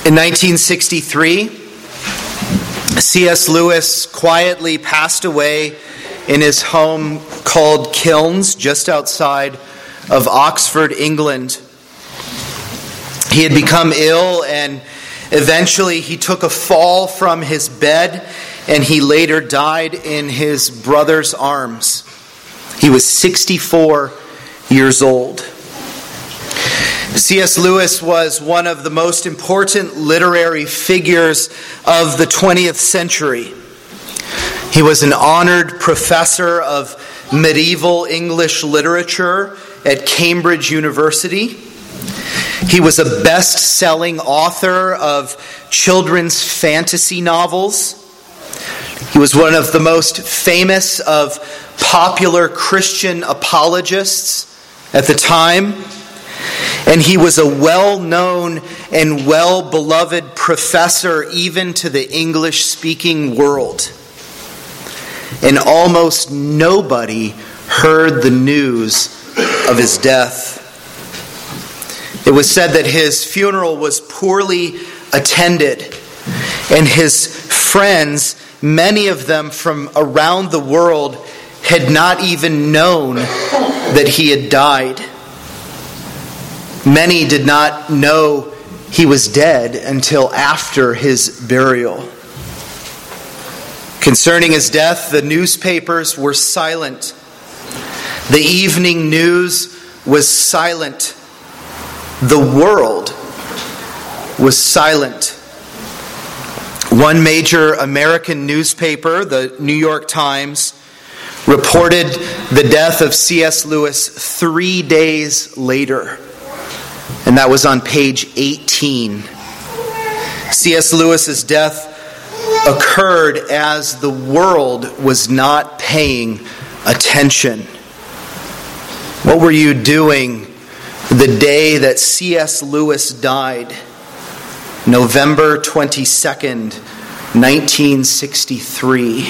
In 1963, C.S. Lewis quietly passed away in his home called Kilns, just outside of Oxford, England. He had become ill, and eventually he took a fall from his bed, and he later died in his brother's arms. He was 64 years old. C.S. Lewis was one of the most important literary figures of the 20th century. He was an honored professor of medieval English literature at Cambridge University. He was a best-selling author of children's fantasy novels. He was one of the most famous of popular Christian apologists at the time. And he was a well-known and well-beloved professor even to the English-speaking world. And almost nobody heard the news of his death. It was said that his funeral was poorly attended, and his friends, many of them from around the world, had not even known that he had died. Many did not know he was dead until after his burial. Concerning his death, the newspapers were silent. The evening news was silent. The world was silent. One major American newspaper, the New York Times, reported the death of C.S. Lewis 3 days later. And that was on page 18. C.S. Lewis's death occurred as the world was not paying attention. What were you doing the day that C.S. Lewis died? November 22nd, 1963.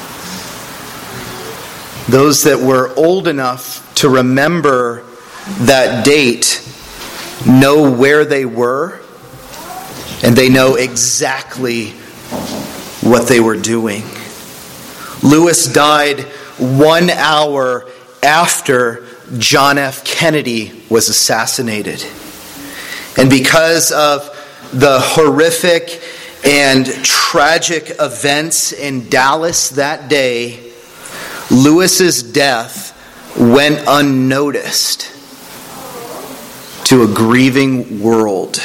Those that were old enough to remember that date know where they were, and they know exactly what they were doing. Lewis died 1 hour after John F. Kennedy was assassinated. And because of the horrific and tragic events in Dallas that day, Lewis's death went unnoticed to a grieving world.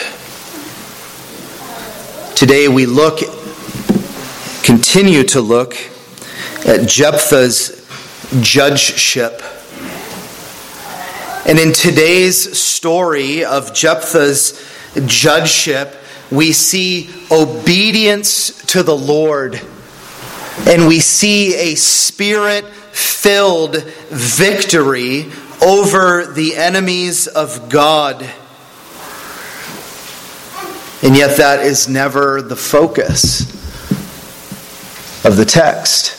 Today we continue to look at Jephthah's judgeship. And in today's story of Jephthah's judgeship, we see obedience to the Lord, and we see a spirit-filled victory over the enemies of God. And yet that is never the focus of the text.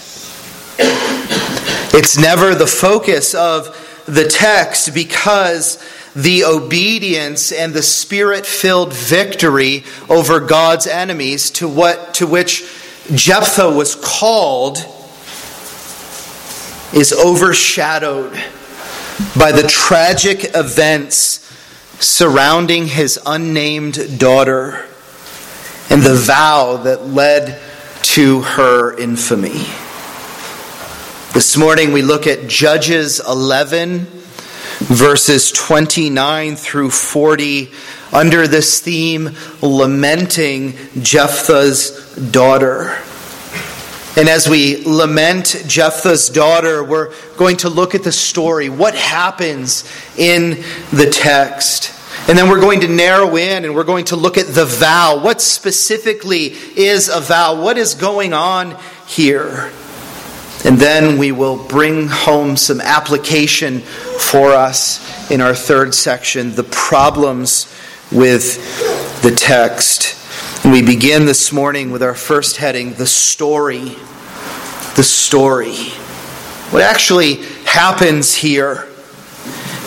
It's never the focus of the text because the obedience and the spirit-filled victory over God's enemies to which Jephthah was called is overshadowed by the tragic events surrounding his unnamed daughter and the vow that led to her infamy. This morning we look at Judges 11, verses 29 through 40, under this theme, lamenting Jephthah's daughter. And as we lament Jephthah's daughter, we're going to look at the story, what happens in the text. And then we're going to narrow in and we're going to look at the vow. What specifically is a vow? What is going on here? And then we will bring home some application for us in our third section, the problems with the text. And we begin this morning with our first heading, the story. The story. What actually happens here?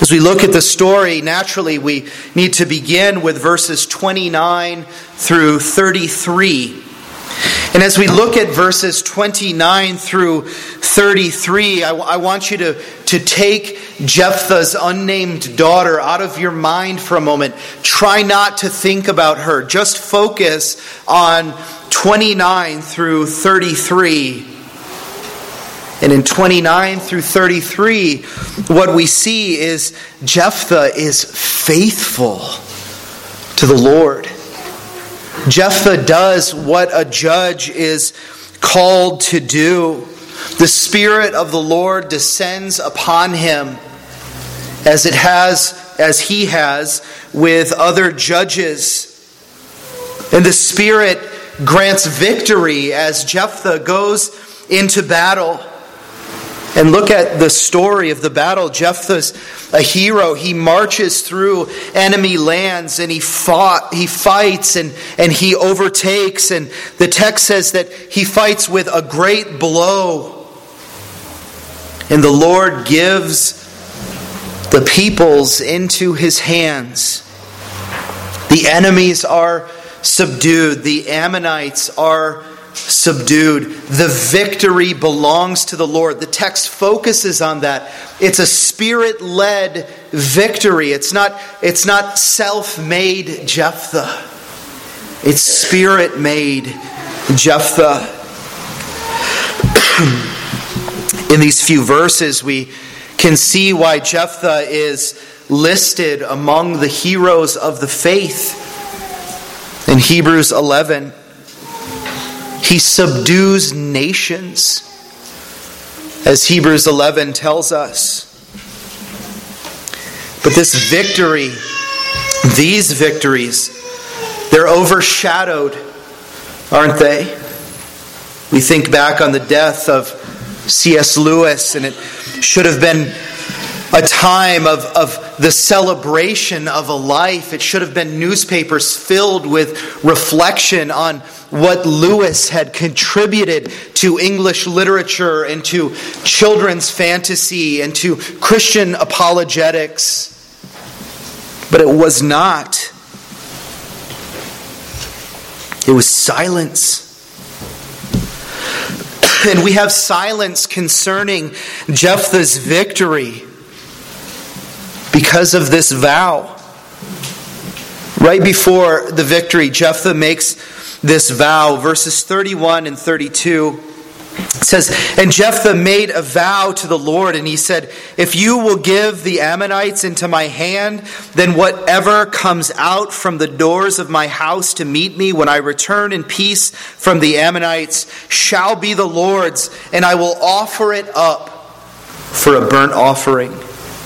As we look at the story, naturally we need to begin with verses 29 through 33. And as we look at verses 29 through 33, I want you to take Jephthah's unnamed daughter out of your mind for a moment. Try not to think about her. Just focus on 29 through 33. And in 29 through 33, what we see is Jephthah is faithful to the Lord. Jephthah does what a judge is called to do. The Spirit of the Lord descends upon him as he has with other judges. And the Spirit grants victory as Jephthah goes into battle. And look at the story of the battle. Jephthah's a hero. He marches through enemy lands and he fights and he overtakes. And the text says that he fights with a great blow. And the Lord gives the peoples into his hands. The enemies are subdued. The Ammonites are subdued. The victory belongs to the Lord. The text focuses on that. It's a Spirit-led victory. It's not self-made Jephthah. It's Spirit-made Jephthah. In these few verses, we can see why Jephthah is listed among the heroes of the faith. In Hebrews 11, he subdues nations, as Hebrews 11 tells us. But this victory, these victories, they're overshadowed, aren't they? We think back on the death of C.S. Lewis, and it should have been a time of the celebration of a life. It should have been newspapers filled with reflection on what Lewis had contributed to English literature and to children's fantasy and to Christian apologetics. But it was not. It was silence. And we have silence concerning Jephthah's victory because of this vow. Right before the victory, Jephthah makes this vow. Verses 31 and 32 says, "And Jephthah made a vow to the Lord, and he said, 'If you will give the Ammonites into my hand, then whatever comes out from the doors of my house to meet me when I return in peace from the Ammonites shall be the Lord's, and I will offer it up for a burnt offering.'"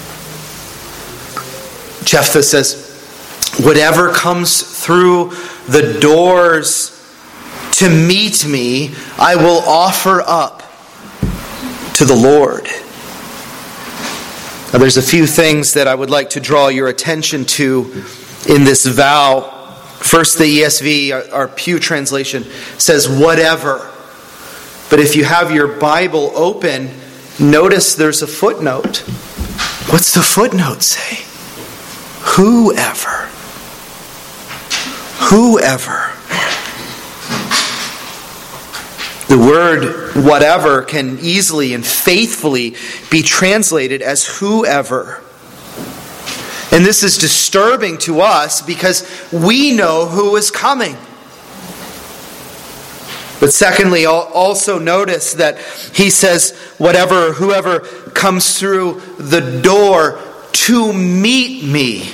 Jephthah says, whatever comes through the doors to meet me, I will offer up to the Lord. Now, there's a few things that I would like to draw your attention to in this vow. First, the ESV, our Pew translation, says whatever. But if you have your Bible open, notice there's a footnote. What's the footnote say? Whoever. Whoever. The word whatever can easily and faithfully be translated as whoever. And this is disturbing to us because we know who is coming. But secondly, also notice that he says whatever, whoever comes through the door to meet me.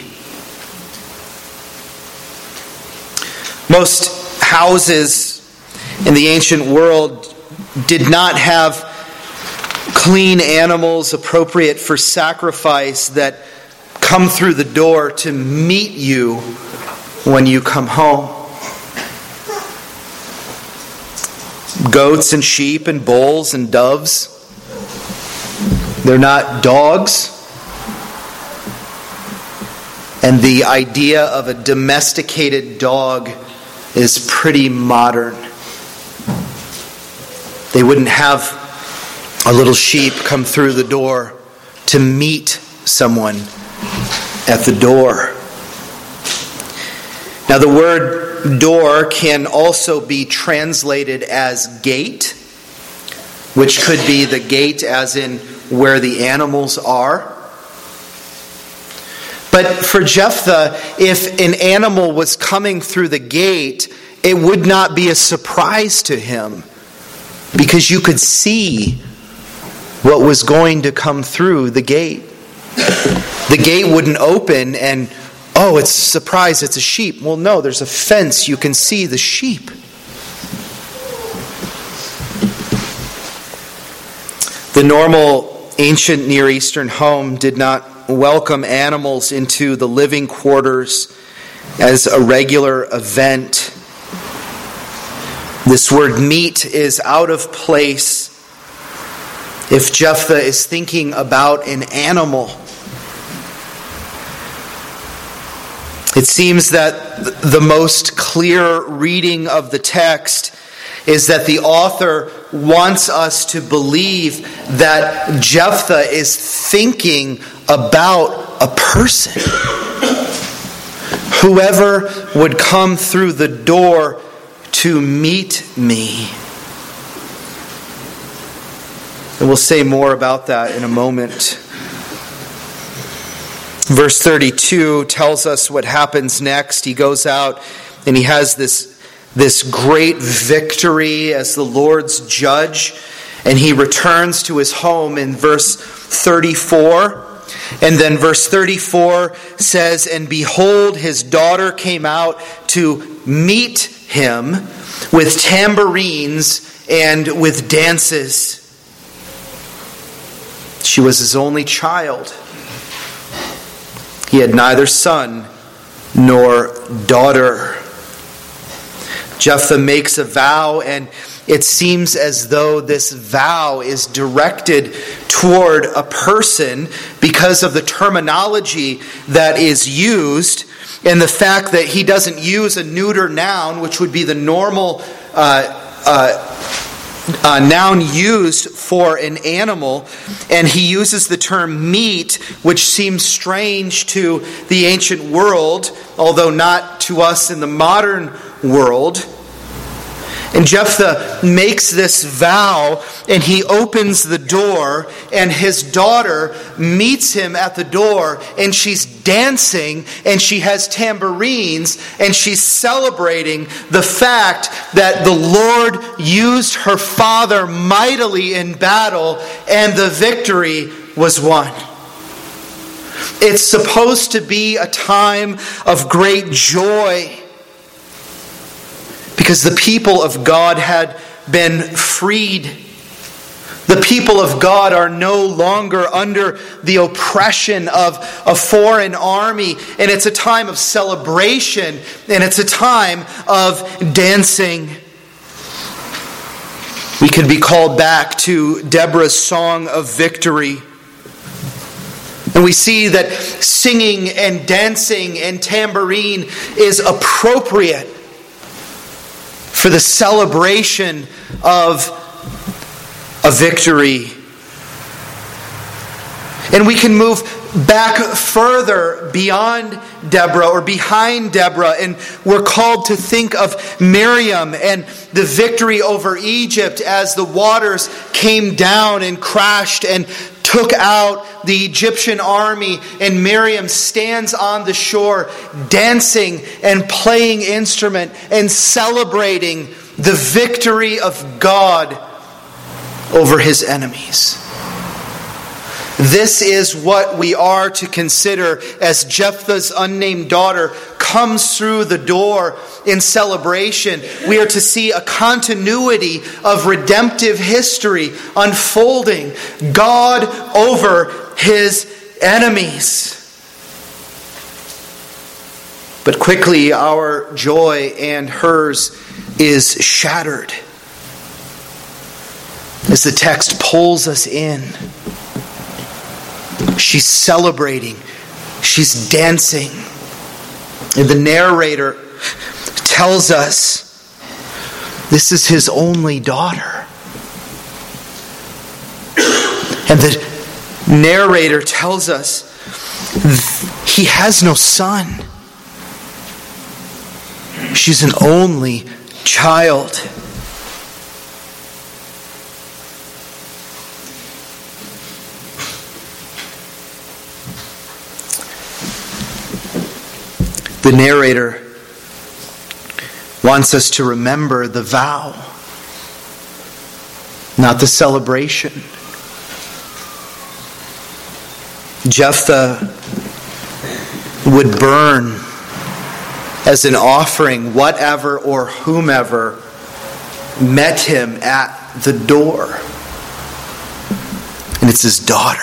Most houses in the ancient world did not have clean animals appropriate for sacrifice that come through the door to meet you when you come home. Goats and sheep and bulls and doves, they're not dogs. And the idea of a domesticated dog is pretty modern. They wouldn't have a little sheep come through the door to meet someone at the door. Now the word door can also be translated as gate, which could be the gate as in where the animals are. But for Jephthah, if an animal was coming through the gate, it would not be a surprise to him, because you could see what was going to come through the gate. The gate wouldn't open and, oh, it's a surprise, it's a sheep. Well, no, there's a fence, you can see the sheep. The normal ancient Near Eastern home did not welcome animals into the living quarters as a regular event. This word meat is out of place if Jephthah is thinking about an animal. It seems that the most clear reading of the text is that the author wants us to believe that Jephthah is thinking about a person. Whoever would come through the door to meet me. And we'll say more about that in a moment. Verse 32 tells us what happens next. He goes out and he has this great victory as the Lord's judge. And he returns to his home in verse 34. And then verse 34 says, "And behold, his daughter came out to meet him with tambourines and with dances." She was his only child. He had neither son nor daughter. Jephthah makes a vow, and it seems as though this vow is directed toward a person because of the terminology that is used and the fact that he doesn't use a neuter noun, which would be the normal noun used for an animal, and he uses the term meat, which seems strange to the ancient world, although not to us in the modern world. And Jephthah makes this vow, and he opens the door, and his daughter meets him at the door, and she's dancing, and she has tambourines, and she's celebrating the fact that the Lord used her father mightily in battle, and the victory was won. It's supposed to be a time of great joy, because the people of God had been freed. The people of God are no longer under the oppression of a foreign army. And it's a time of celebration. And it's a time of dancing. We can be called back to Deborah's song of victory. And we see that singing and dancing and tambourine is appropriate for the celebration of a victory. And we can move back further beyond Deborah or behind Deborah, and we're called to think of Miriam and the victory over Egypt as the waters came down and crashed and took out the Egyptian army, and Miriam stands on the shore dancing and playing instrument and celebrating the victory of God over his enemies. This is what we are to consider as Jephthah's unnamed daughter comes through the door in celebration. We are to see a continuity of redemptive history unfolding. God over his enemies. But quickly our joy and hers is shattered as the text pulls us in. She's celebrating. She's dancing. And the narrator tells us this is his only daughter. And the narrator tells us he has no son. She's an only child. The narrator wants us to remember the vow, not the celebration. Jephthah would burn as an offering whatever or whomever met him at the door. And it's his daughter.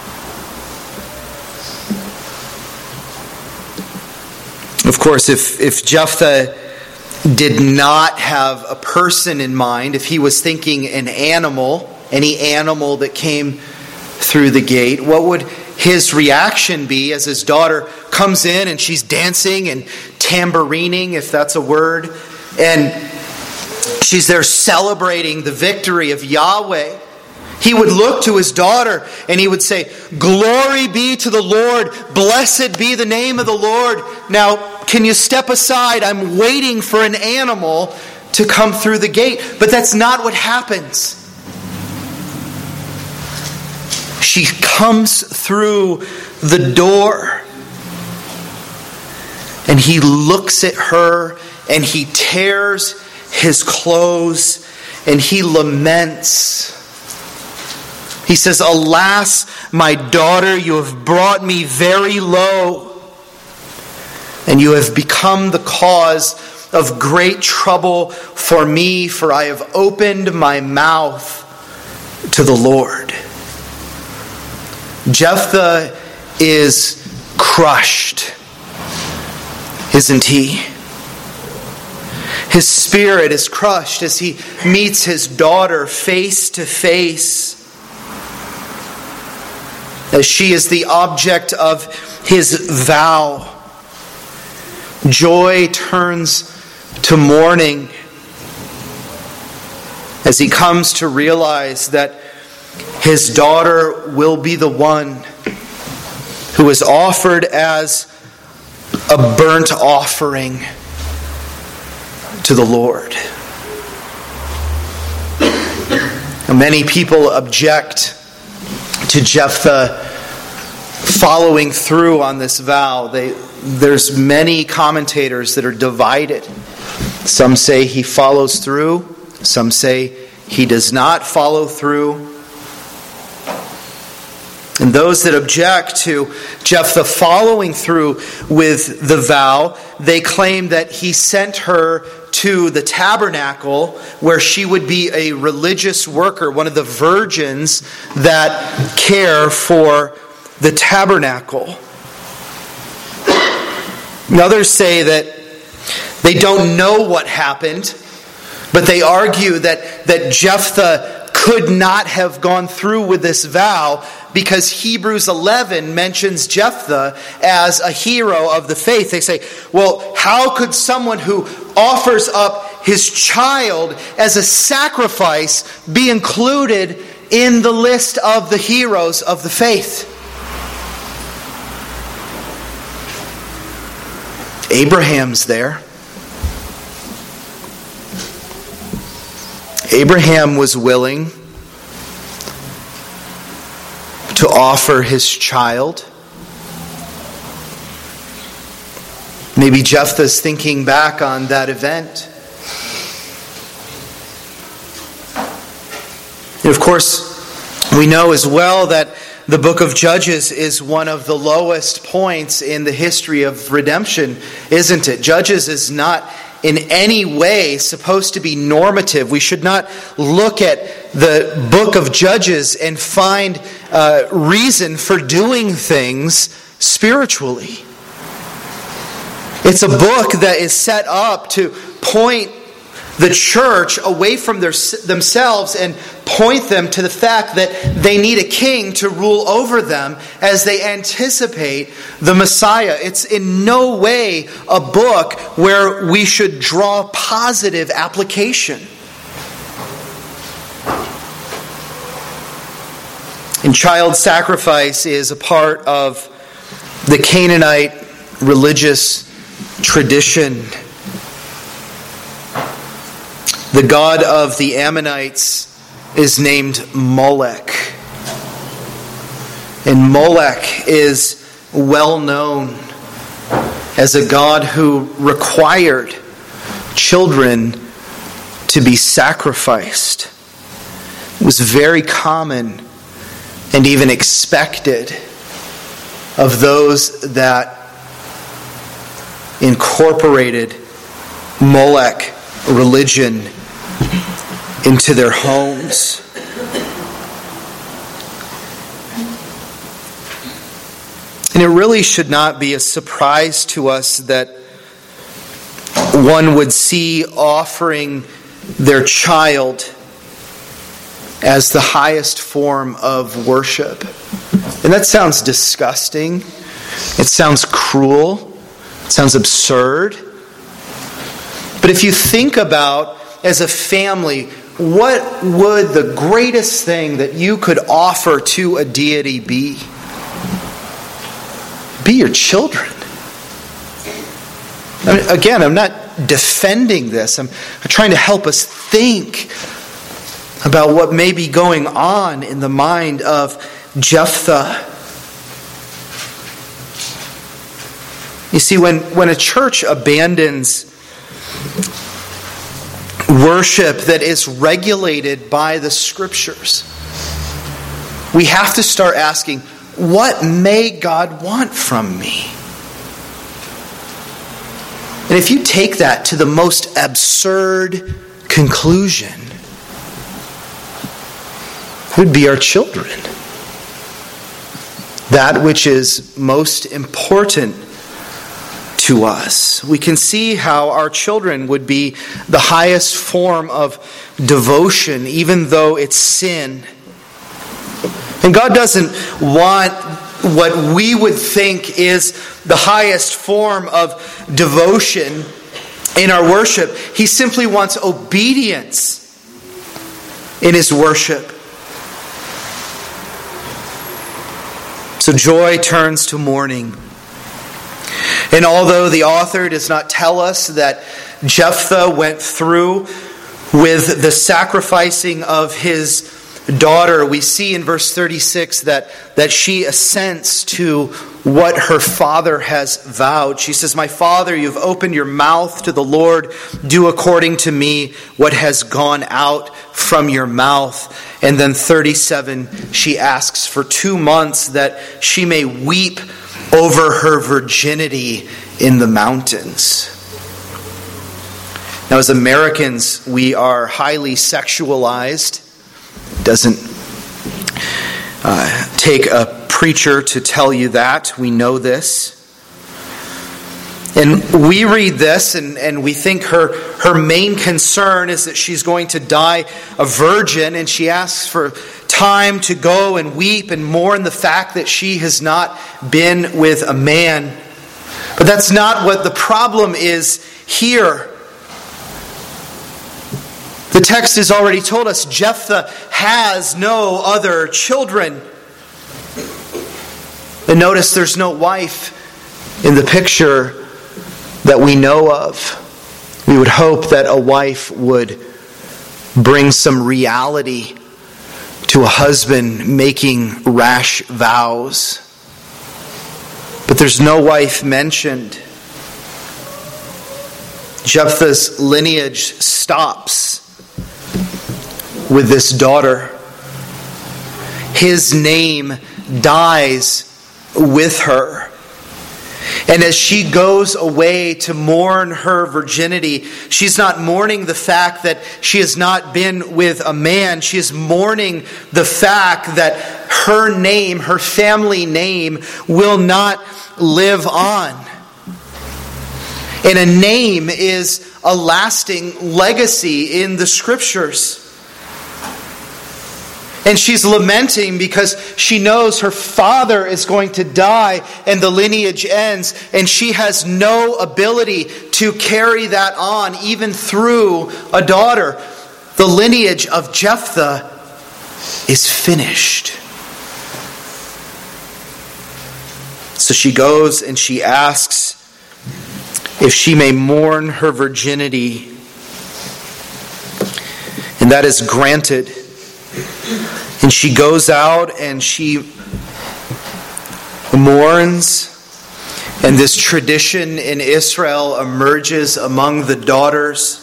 Of course, if Jephthah did not have a person in mind, if he was thinking an animal, any animal that came through the gate, what would his reaction be as his daughter comes in and she's dancing and tambourining, if that's a word, and she's there celebrating the victory of Yahweh? He would look to his daughter and he would say, "Glory be to the Lord, blessed be the name of the Lord. Now, can you step aside? I'm waiting for an animal to come through the gate." But that's not what happens. She comes through the door and he looks at her and he tears his clothes and he laments. He says, "Alas, my daughter, you have brought me very low, and you have become the cause of great trouble for me, for I have opened my mouth to the Lord." Jephthah is crushed, isn't he? His spirit is crushed as he meets his daughter face to face, as she is the object of his vow. Joy turns to mourning as he comes to realize that his daughter will be the one who is offered as a burnt offering to the Lord. Many people object to Jephthah following through on this vow. There's many commentators that are divided. Some say he follows through. Some say he does not follow through. And those that object to Jephthah following through with the vow, they claim that he sent her to the tabernacle where she would be a religious worker, one of the virgins that care for the tabernacle. And others say that they don't know what happened, but they argue that Jephthah could not have gone through with this vow because Hebrews 11 mentions Jephthah as a hero of the faith. They say, well, how could someone who offers up his child as a sacrifice be included in the list of the heroes of the faith? Abraham's there. Abraham was willing to offer his child. Maybe Jephthah's thinking back on that event. And of course, we know as well that the book of Judges is one of the lowest points in the history of redemption, isn't it? Judges is not in any way supposed to be normative. We should not look at the book of Judges and find reason for doing things spiritually. It's a book that is set up to point the church away from themselves and point them to the fact that they need a king to rule over them as they anticipate the Messiah. It's in no way a book where we should draw positive application. And child sacrifice is a part of the Canaanite religious tradition, the god of the Ammonites is named Molech. And Molech is well known as a god who required children to be sacrificed. It was very common and even expected of those that incorporated Molech religion into their homes. And it really should not be a surprise to us that one would see offering their child as the highest form of worship. And that sounds disgusting. It sounds cruel. It sounds absurd. But if you think about, as a family, what would the greatest thing that you could offer to a deity be? Be your children. I mean, again, I'm not defending this. I'm trying to help us think about what may be going on in the mind of Jephthah. You see, when a church abandons worship that is regulated by the Scriptures, we have to start asking, what may God want from me? And if you take that to the most absurd conclusion, it would be our children. That which is most important to us. We can see how our children would be the highest form of devotion, even though it's sin. And God doesn't want what we would think is the highest form of devotion in our worship. He simply wants obedience in His worship. So joy turns to mourning. And although the author does not tell us that Jephthah went through with the sacrificing of his daughter, we see in verse 36 that she assents to what her father has vowed. She says, "My father, you've opened your mouth to the Lord. Do according to me what has gone out from your mouth." And then 37, she asks for 2 months that she may weep over her virginity in the mountains. Now, as Americans, we are highly sexualized. It doesn't take a preacher to tell you that. We know this. And we read this and we think her main concern is that she's going to die a virgin, and she asks for time to go and weep and mourn the fact that she has not been with a man. But that's not what the problem is here. The text has already told us Jephthah has no other children. And notice there's no wife in the picture that we know of. We would hope that a wife would bring some reality to a husband making rash vows. But there's no wife mentioned. Jephthah's lineage stops with this daughter. His name dies with her. And as she goes away to mourn her virginity, she's not mourning the fact that she has not been with a man. She is mourning the fact that her name, her family name, will not live on. And a name is a lasting legacy in the Scriptures. And she's lamenting because she knows her father is going to die and the lineage ends. And she has no ability to carry that on even through a daughter. The lineage of Jephthah is finished. So she goes and she asks if she may mourn her virginity. And that is granted. And she goes out and she mourns. And this tradition in Israel emerges among the daughters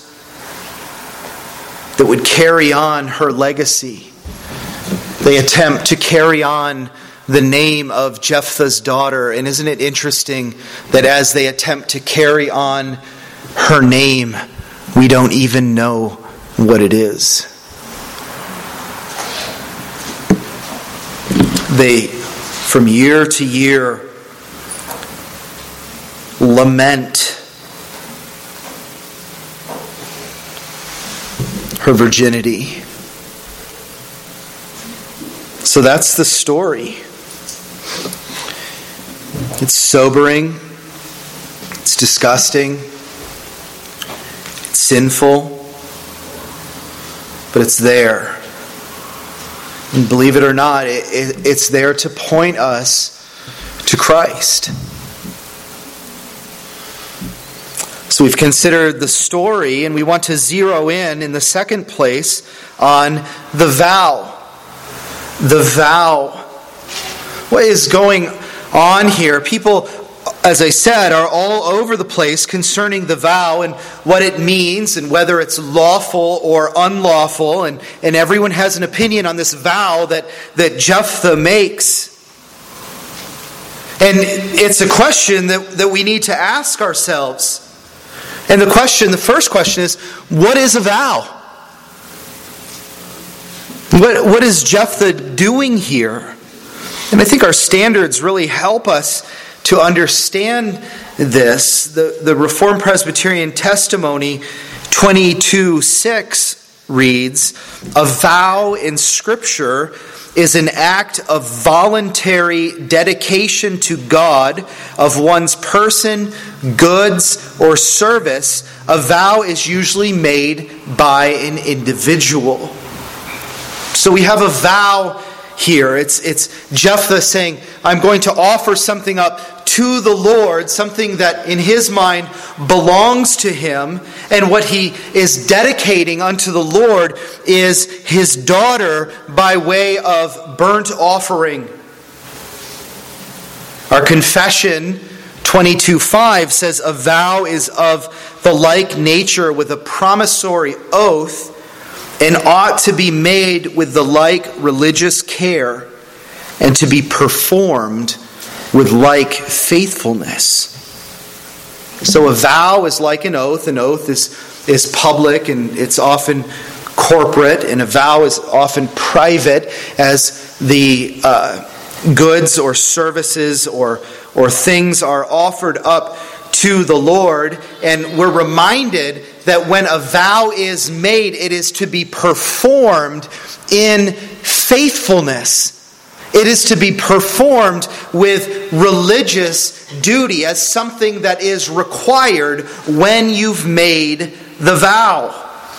that would carry on her legacy. They attempt to carry on the name of Jephthah's daughter. And isn't it interesting that as they attempt to carry on her name, we don't even know what it is. They, from year to year, lament her virginity. So that's the story. It's sobering. It's disgusting. It's sinful. But it's there. And believe it or not, it's there to point us to Christ. So we've considered the story, and we want to zero in the second place on the vow. The vow. What is going on here? People, as I said, are all over the place concerning the vow and what it means and whether it's lawful or unlawful. And everyone has an opinion on this vow that Jephthah makes. And it's a question that we need to ask ourselves. And the first question is, what is a vow? What is Jephthah doing here? And I think our standards really help us to understand this. The Reformed Presbyterian Testimony 22:6 reads, "A vow in Scripture is an act of voluntary dedication to God of one's person, goods, or service. A vow is usually made by an individual." So we have a vow here. It's Jephthah saying, I'm going to offer something up to the Lord, something that in his mind belongs to him. And what he is dedicating unto the Lord is his daughter by way of burnt offering. Our confession 22:5 says, "A vow is of the like nature with a promissory oath, and ought to be made with the like religious care, and to be performed with like faithfulness." So a vow is like an oath. An oath is public and it's often corporate, and a vow is often private as the goods or services or things are offered up to the Lord. And we're reminded that when a vow is made, it is to be performed in faithfulness. It is to be performed with religious duty as something that is required when you've made the vow.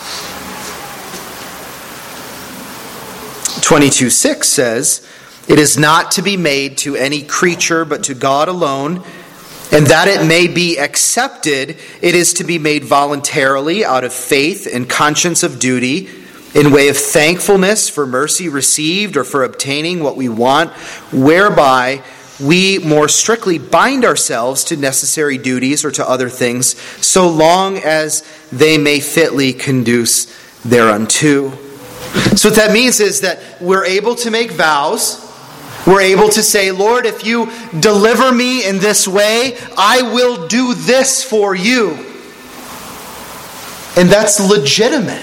22:6 says, "It is not to be made to any creature but to God alone. And that it may be accepted, it is to be made voluntarily out of faith and conscience of duty, in way of thankfulness for mercy received or for obtaining what we want, whereby we more strictly bind ourselves to necessary duties or to other things, so long as they may fitly conduce thereunto." So what that means is that we're able to make vows. We're able to say, Lord, if you deliver me in this way, I will do this for you. And that's legitimate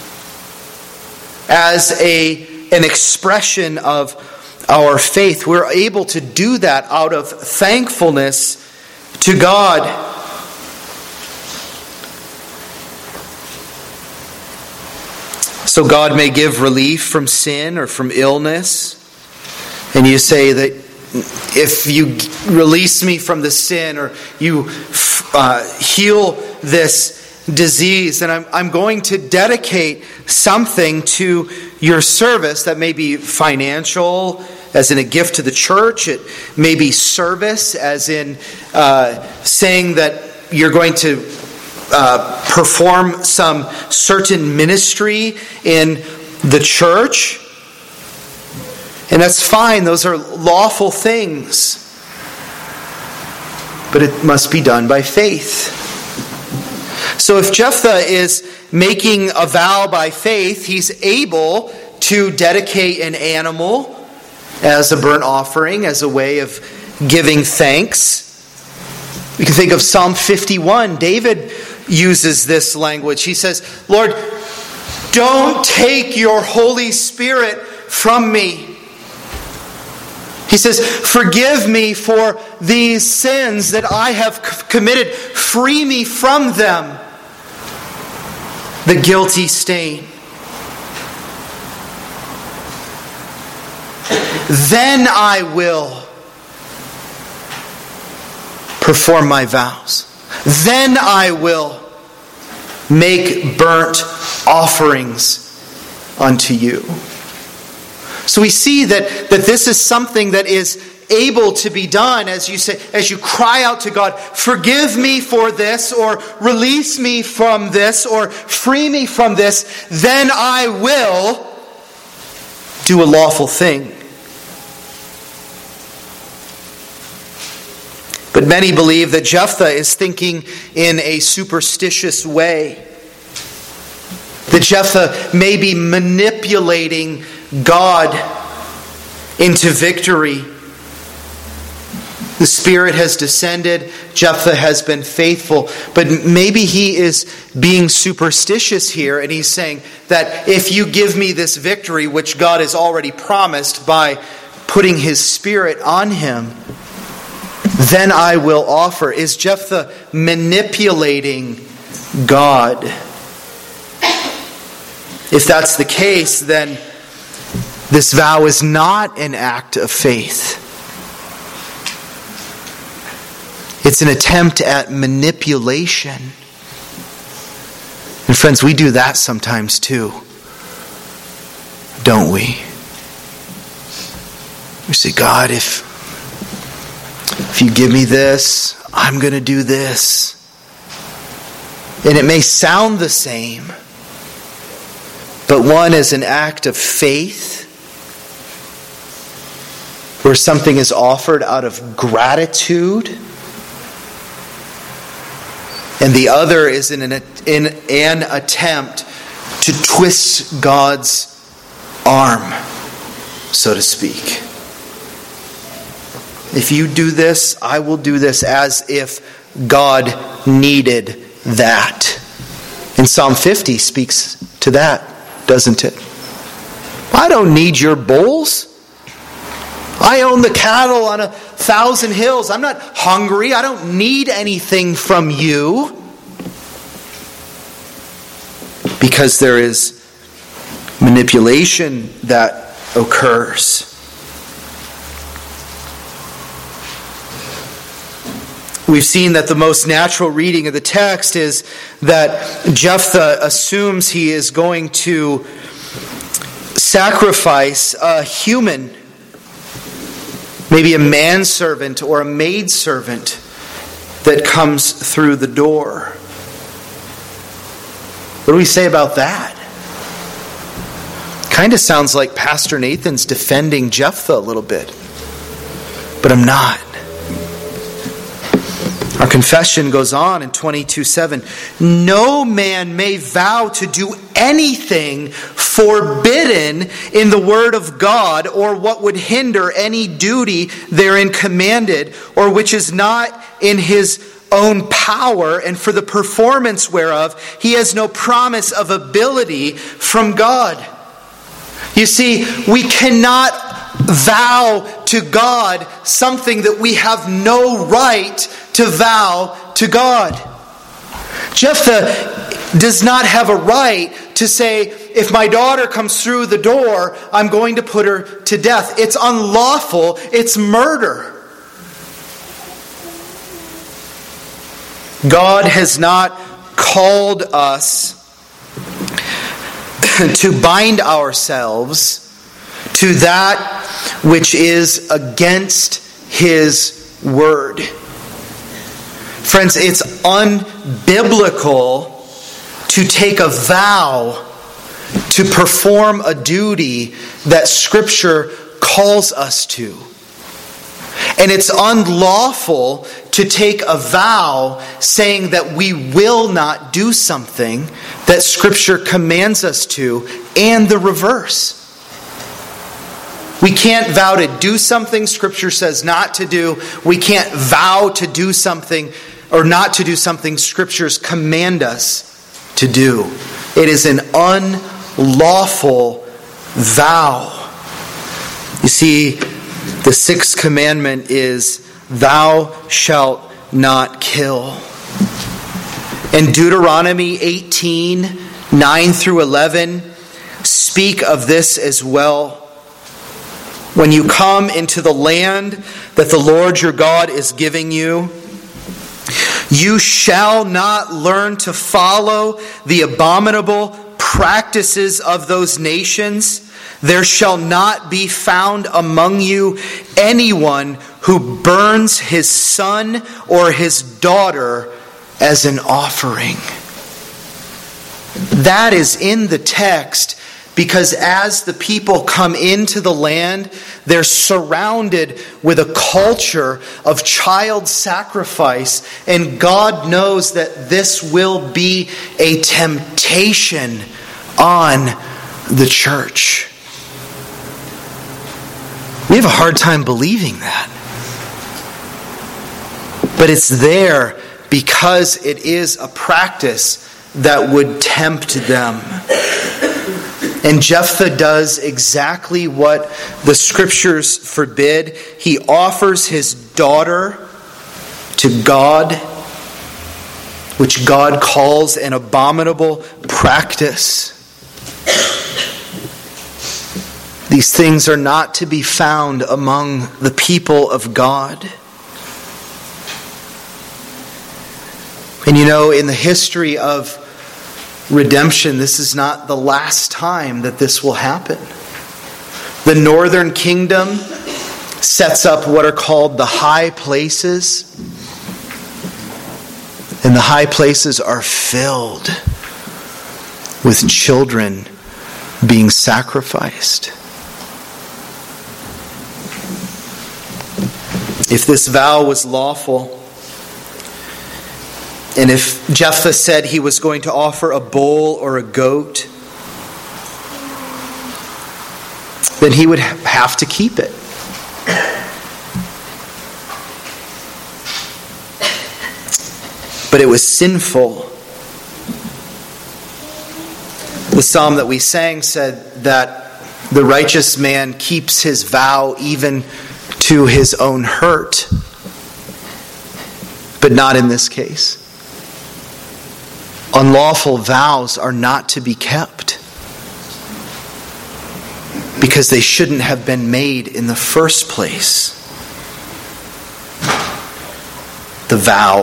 as an expression of our faith. We're able to do that out of thankfulness to God. So God may give relief from sin or from illness. And you say that if you release me from the sin or you heal this disease, then I'm going to dedicate something to your service that may be financial, as in a gift to the church. It may be service, as in saying that you're going to perform some certain ministry in the church. And that's fine. Those are lawful things. But it must be done by faith. So if Jephthah is making a vow by faith, he's able to dedicate an animal as a burnt offering, as a way of giving thanks. We can think of Psalm 51. David uses this language. He says, Lord, don't take your Holy Spirit from me. He says, forgive me for these sins that I have committed. Free me from them, the guilty stain. Then I will perform my vows. Then I will make burnt offerings unto you. So we see that this is something that is able to be done as you say, as you cry out to God, forgive me for this, or release me from this, or free me from this, then I will do a lawful thing. But many believe that Jephthah is thinking in a superstitious way. That Jephthah may be manipulating God into victory. The Spirit has descended. Jephthah has been faithful. But maybe he is being superstitious here, and he's saying that if you give me this victory, which God has already promised by putting His Spirit on him, then I will offer. Is Jephthah manipulating God? If that's the case, then this vow is not an act of faith. It's an attempt at manipulation. And friends, we do that sometimes too, don't we? We say, God, if you give me this, I'm going to do this. And it may sound the same, but one is an act of faith, where something is offered out of gratitude, and the other is in an attempt to twist God's arm, so to speak. If you do this, I will do this, as if God needed that. And Psalm 50 speaks to that, doesn't it? I don't need your bulls. I own the cattle on 1,000 hills. I'm not hungry. I don't need anything from you. Because there is manipulation that occurs. We've seen that the most natural reading of the text is that Jephthah assumes he is going to sacrifice a human, maybe a manservant or a maidservant that comes through the door. What do we say about that? Kind of sounds like Pastor Nathan's defending Jephthah a little bit, but I'm not. Our confession goes on in 22:7. No man may vow to do anything forbidden in the word of God, or what would hinder any duty therein commanded, or which is not in his own power, and for the performance whereof he has no promise of ability from God. You see, we cannot vow to God something that we have no right to vow to God. Jephthah does not have a right to say, if my daughter comes through the door, I'm going to put her to death. It's unlawful. It's murder. God has not called us to bind ourselves to that which is against his word. Friends, it's unbiblical to take a vow to perform a duty that Scripture calls us to. And it's unlawful to take a vow saying that we will not do something that Scripture commands us to, and the reverse. We can't vow to do something Scripture says not to do. We can't vow to do something or not to do something Scriptures command us to do. It is an unlawful vow. You see, the sixth commandment is, "Thou shalt not kill." And Deuteronomy 18, 9 through 11 speak of this as well. When you come into the land that the Lord your God is giving you, you shall not learn to follow the abominable practices of those nations. There shall not be found among you anyone who burns his son or his daughter as an offering. That is in the text because as the people come into the land, they're surrounded with a culture of child sacrifice, and God knows that this will be a temptation on the church. We have a hard time believing that. But it's there because it is a practice that would tempt them. And Jephthah does exactly what the Scriptures forbid. He offers his daughter to God, which God calls an abominable practice. These things are not to be found among the people of God. And you know, in the history of redemption, this is not the last time that this will happen. The northern kingdom sets up what are called the high places. And the high places are filled with children being sacrificed. If this vow was lawful, and if Jephthah said he was going to offer a bull or a goat, then he would have to keep it. But it was sinful. The psalm that we sang said that the righteous man keeps his vow even to his own hurt. But not in this case. Unlawful vows are not to be kept because they shouldn't have been made in the first place. The vow.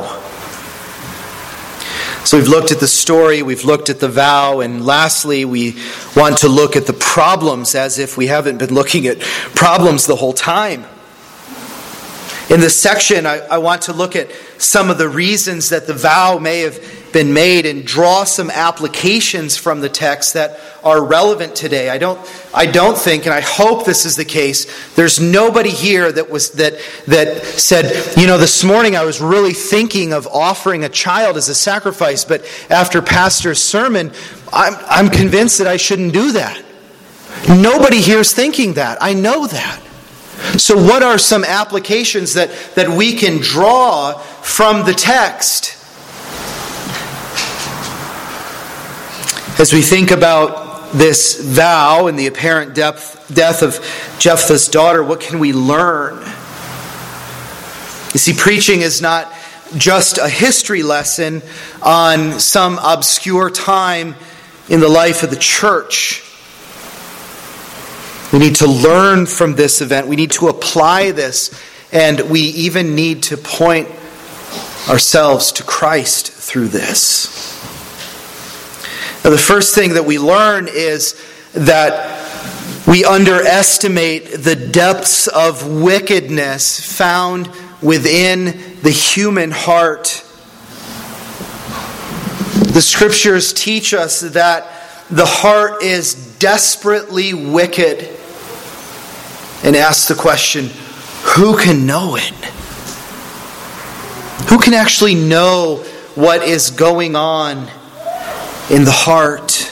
So we've looked at the story, we've looked at the vow, and lastly we want to look at the problems as if we haven't been looking at problems the whole time. In this section, I want to look at some of the reasons that the vow may have been made and draw some applications from the text that are relevant today. I don't think, and I hope this is the case, there's nobody here that said, you know, this morning I was really thinking of offering a child as a sacrifice, but after Pastor's sermon, I'm convinced that I shouldn't do that. Nobody here is thinking that. I know that. So what are some applications that we can draw from the text? As we think about this vow and the apparent death of Jephthah's daughter, what can we learn? You see, preaching is not just a history lesson on some obscure time in the life of the church. We need to learn from this event. We need to apply this. And we even need to point ourselves to Christ through this. Now, the first thing that we learn is that We underestimate the depths of wickedness found within the human heart. The Scriptures teach us that the heart is desperately wicked, and ask the question, who can know it? Who can actually know what is going on in the heart?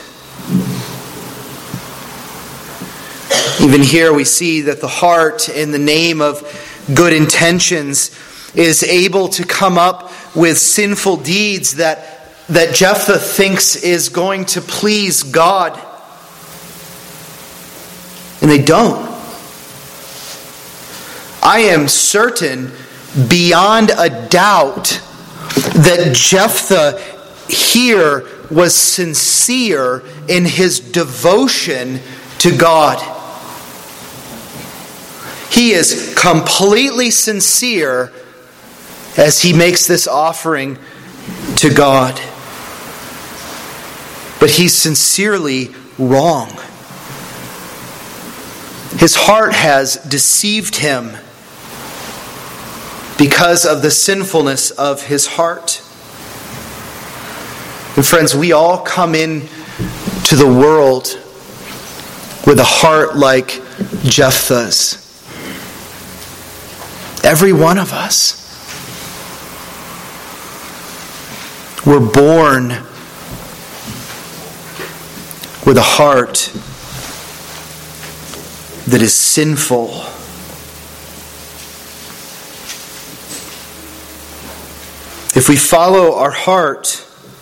Even here we see that the heart, in the name of good intentions, is able to come up with sinful deeds that Jephthah thinks is going to please God. And they don't. I am certain, beyond a doubt, that Jephthah here was sincere in his devotion to God. He is completely sincere as he makes this offering to God. But he's sincerely wrong. His heart has deceived him because of the sinfulness of his heart. And friends, we all come in to the world with a heart like Jephthah's. Every one of us. We're born with a heart that is sinful. If we follow our heart,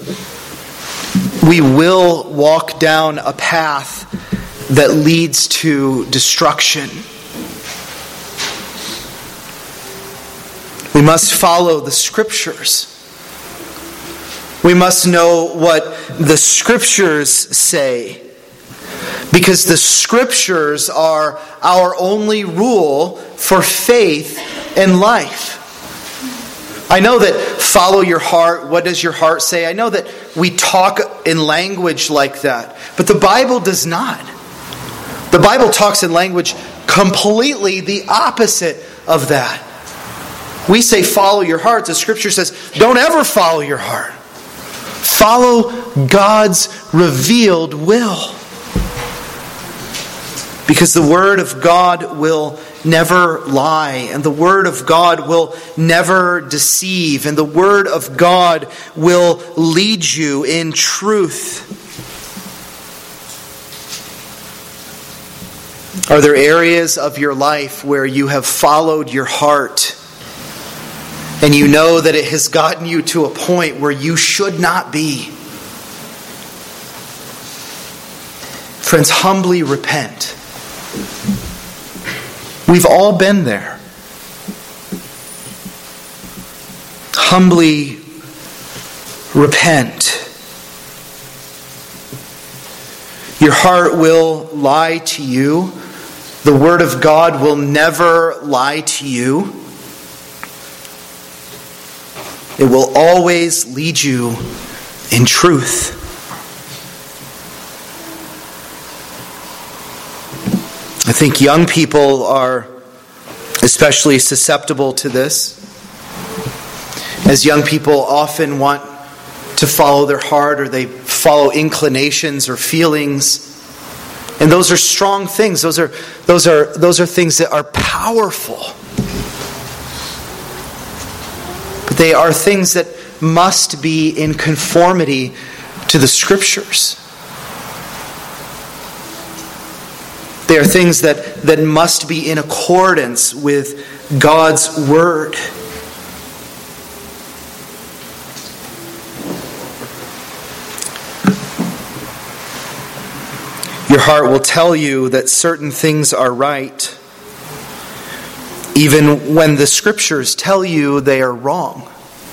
we will walk down a path that leads to destruction. We must follow the Scriptures. We must know what the Scriptures say, because the Scriptures are our only rule for faith and life. I know that follow your heart, what does your heart say? I know that we talk in language like that, but the Bible does not. The Bible talks in language completely the opposite of that. We say follow your heart. The Scripture says don't ever follow your heart. Follow God's revealed will. Because the Word of God will never lie, and the Word of God will never deceive, and the Word of God will lead you in truth. Are there areas of your life where you have followed your heart and you know that it has gotten you to a point where you should not be? Friends, humbly repent. We've all been there. Humbly repent. Your heart will lie to you. The Word of God will never lie to you. It will always lead you in truth. I think young people are especially susceptible to this, as young people often want to follow their heart, or they follow inclinations or feelings. And those are strong things. Those are things that are powerful. But they are things that must be in conformity to the Scriptures. They are things that must be in accordance with God's Word. Your heart will tell you that certain things are right, even when the Scriptures tell you they are wrong.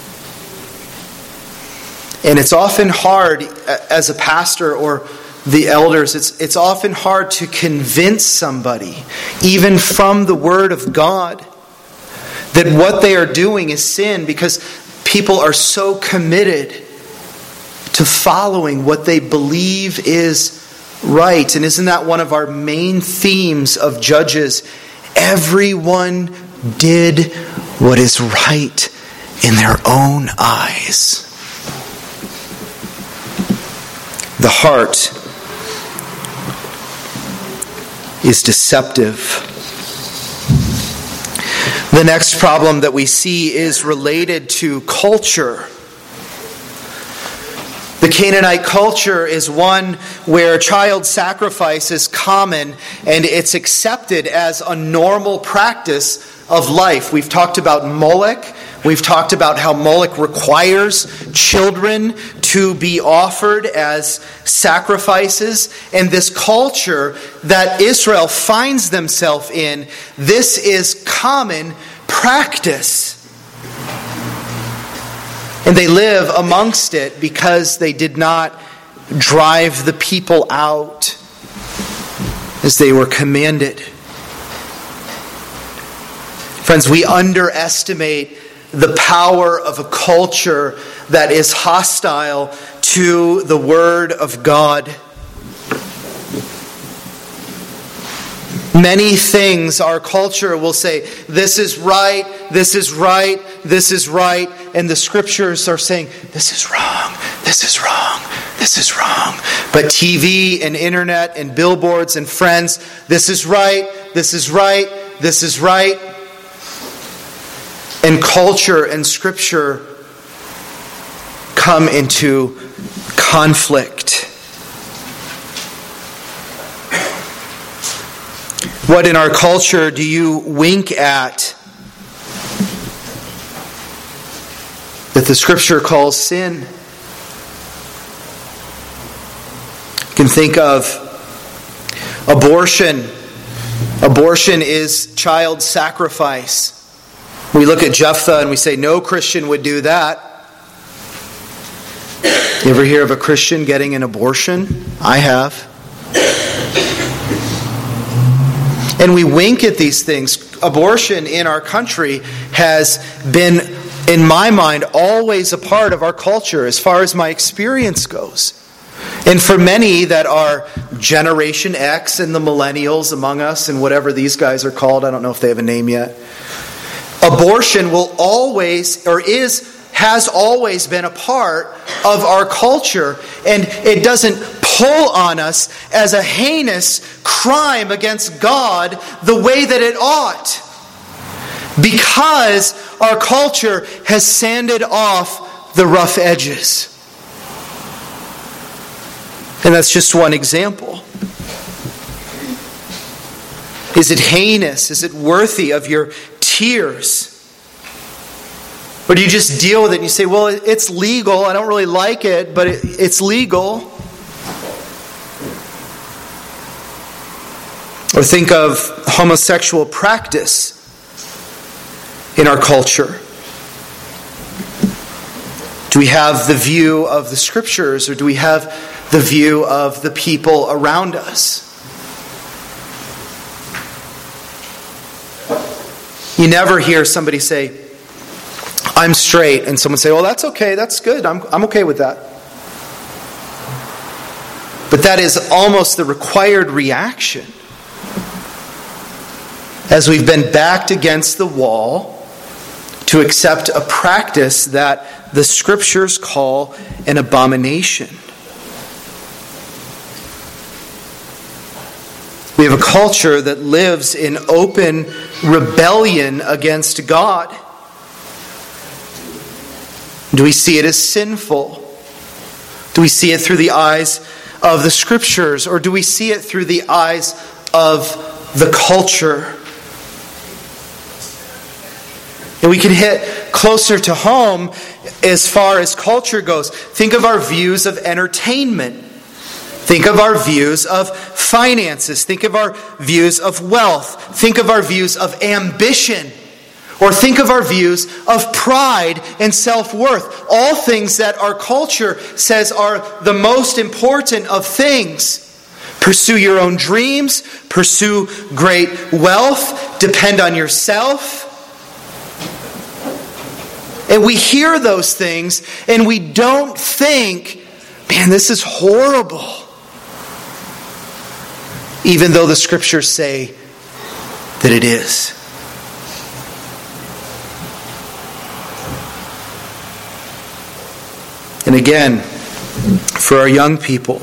And it's often hard, as a pastor or the elders, it's often hard to convince somebody, even from the Word of God, that what they are doing is sin, because people are so committed to following what they believe is right. And isn't that one of our main themes of Judges? Everyone did what is right in their own eyes. The heart is deceptive. The next problem that we see is related to culture. The Canaanite culture is one where child sacrifice is common and it's accepted as a normal practice of life. We've talked about Moloch. We've talked about how Moloch requires children to be offered as sacrifices. And this culture that Israel finds themselves in, this is common practice. And they live amongst it because they did not drive the people out as they were commanded. Friends, we underestimate the power of a culture that is hostile to the Word of God. Many things our culture will say, this is right, this is right, this is right. And the Scriptures are saying, this is wrong, this is wrong, this is wrong. But TV and internet and billboards and friends, this is right, this is right, this is right. And culture and Scripture come into conflict. What in our culture do you wink at that the Scripture calls sin? You can think of abortion. Abortion is child sacrifice. We look at Jephthah and we say, no Christian would do that. You ever hear of a Christian getting an abortion? I have. And we wink at these things. Abortion in our country has been, in my mind, always a part of our culture as far as my experience goes. And for many that are Generation X and the millennials among us and whatever these guys are called, I don't know if they have a name yet, abortion will always, has always been a part of our culture, and it doesn't pull on us as a heinous crime against God the way that it ought. Because our culture has sanded off the rough edges. And that's just one example. Is it heinous? Is it worthy of your tears? Or do you just deal with it and you say, well, it's legal. I don't really like it, but it's legal. Or think of homosexual practice in our culture. Do we have the view of the Scriptures, or do we have the view of the people around us? You never hear somebody say, I'm straight, and someone say, well, that's okay, that's good, I'm okay with that. But that is almost the required reaction as we've been backed against the wall to accept a practice that the Scriptures call an abomination. We have a culture that lives in open rebellion against God. Do we see it as sinful? Do we see it through the eyes of the Scriptures, or do we see it through the eyes of the culture? And we can hit closer to home as far as culture goes. Think of our views of entertainment. Think of our views of finances. Think of our views of wealth. Think of our views of ambition. Or think of our views of pride and self-worth. All things that our culture says are the most important of things. Pursue your own dreams. Pursue great wealth. Depend on yourself. And we hear those things and we don't think, man, this is horrible. even though the scriptures say that it is. And again, for our young people,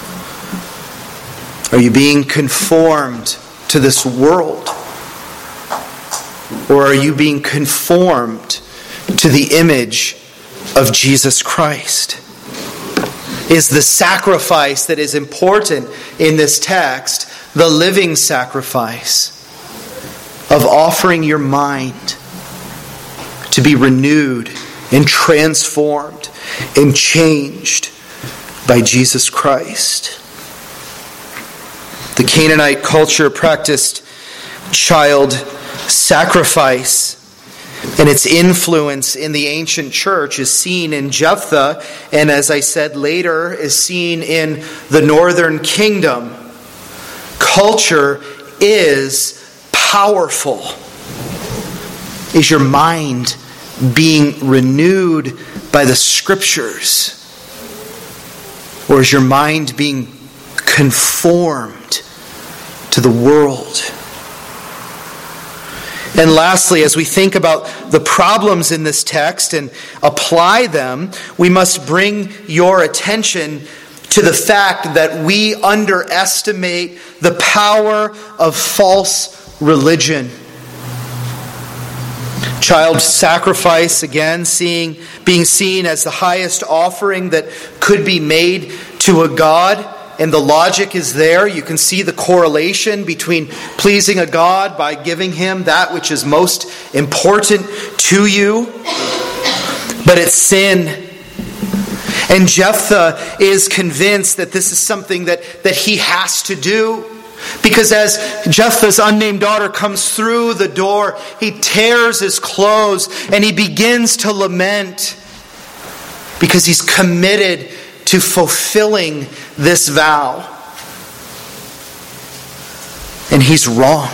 are you being conformed to this world? Or are you being conformed to the image of Jesus Christ? Is the sacrifice that is important in this text the living sacrifice of offering your mind to be renewed and transformed and changed by Jesus Christ? The Canaanite culture practiced child sacrifice, and its influence in the ancient church is seen in Jephthah, and as I said later, is seen in the northern kingdom. Culture is powerful. Is your mind being renewed by the scriptures? Or is your mind being conformed to the world? And lastly, as we think about the problems in this text and apply them, we must bring your attention to the fact that we underestimate the power of false religion. Child sacrifice, again, being seen as the highest offering that could be made to a God. And the logic is there. You can see the correlation between pleasing a God by giving Him that which is most important to you. But it's sin. And Jephthah is convinced that this is something that he has to do. Because as Jephthah's unnamed daughter comes through the door, he tears his clothes and he begins to lament because he's committed to fulfilling this vow. And he's wrong.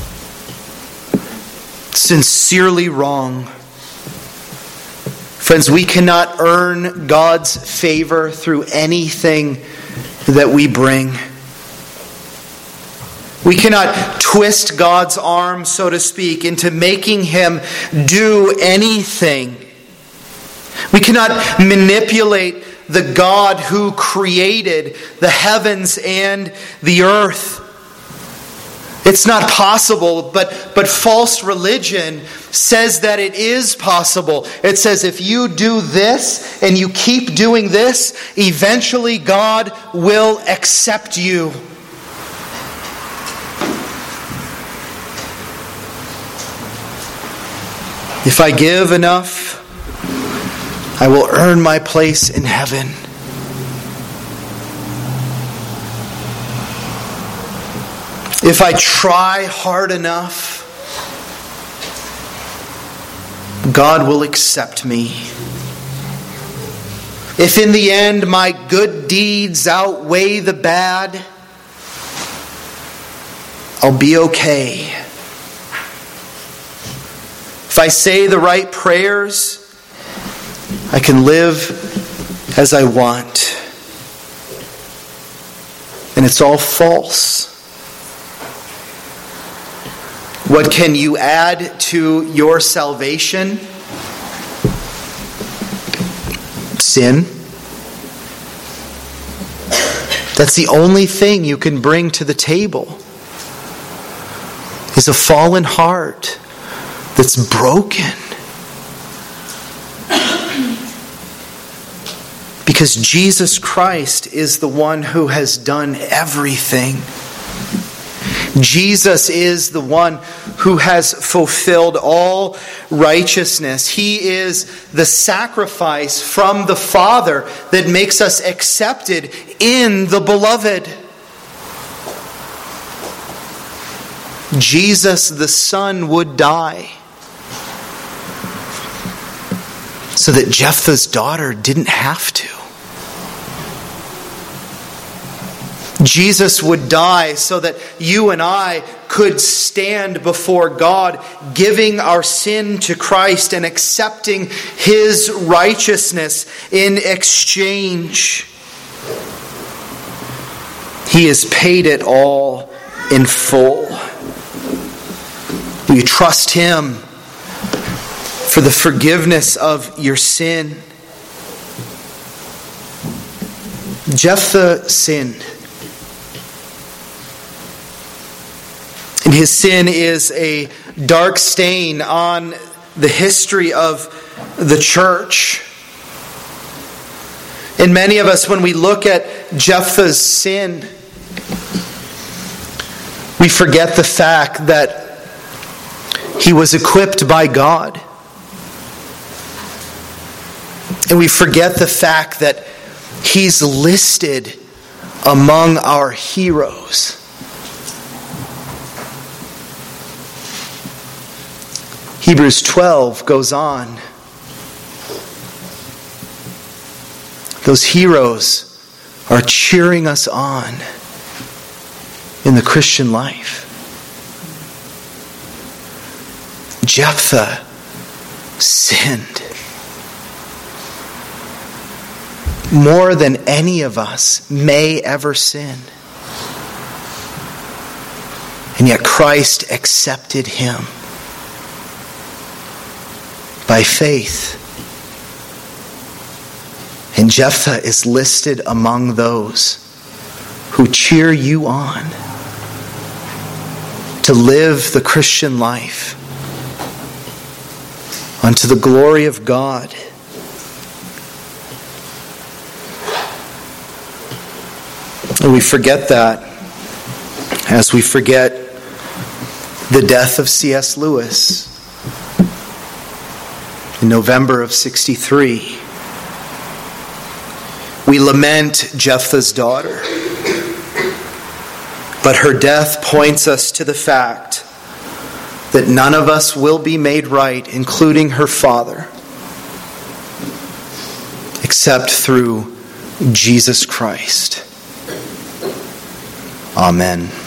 Sincerely wrong. Friends, we cannot earn God's favor through anything that we bring. We cannot twist God's arm, so to speak, into making Him do anything. We cannot manipulate the God who created the heavens and the earth. It's not possible, but false religion says that it is possible. It says if you do this and you keep doing this, eventually God will accept you. If I give enough, I will earn my place in heaven. If I try hard enough, God will accept me. If in the end my good deeds outweigh the bad, I'll be okay. If I say the right prayers, I can live as I want. And it's all false. What can you add to your salvation? Sin. That's the only thing you can bring to the table. Is a fallen heart that's broken. Because Jesus Christ is the one who has done everything. Jesus is the one who has fulfilled all righteousness. He is the sacrifice from the Father that makes us accepted in the Beloved. Jesus the Son would die so that Jephthah's daughter didn't have to. Jesus would die so that you and I could stand before God, giving our sin to Christ and accepting His righteousness in exchange. He has paid it all in full? Will you trust Him for the forgiveness of your sin? Jephthah sinned. And his sin is a dark stain on the history of the church. And many of us, when we look at Jephthah's sin, we forget the fact that he was equipped by God. And we forget the fact that he's listed among our heroes. Hebrews 12 goes on. Those heroes are cheering us on in the Christian life. Jephthah sinned more than any of us may ever sin. And yet Christ accepted him by faith. And Jephthah is listed among those who cheer you on to live the Christian life unto the glory of God. And we forget that as we forget the death of C.S. Lewis in November of 1963. We lament Jephthah's daughter, but her death points us to the fact that none of us will be made right, including her father, except through Jesus Christ. Amen.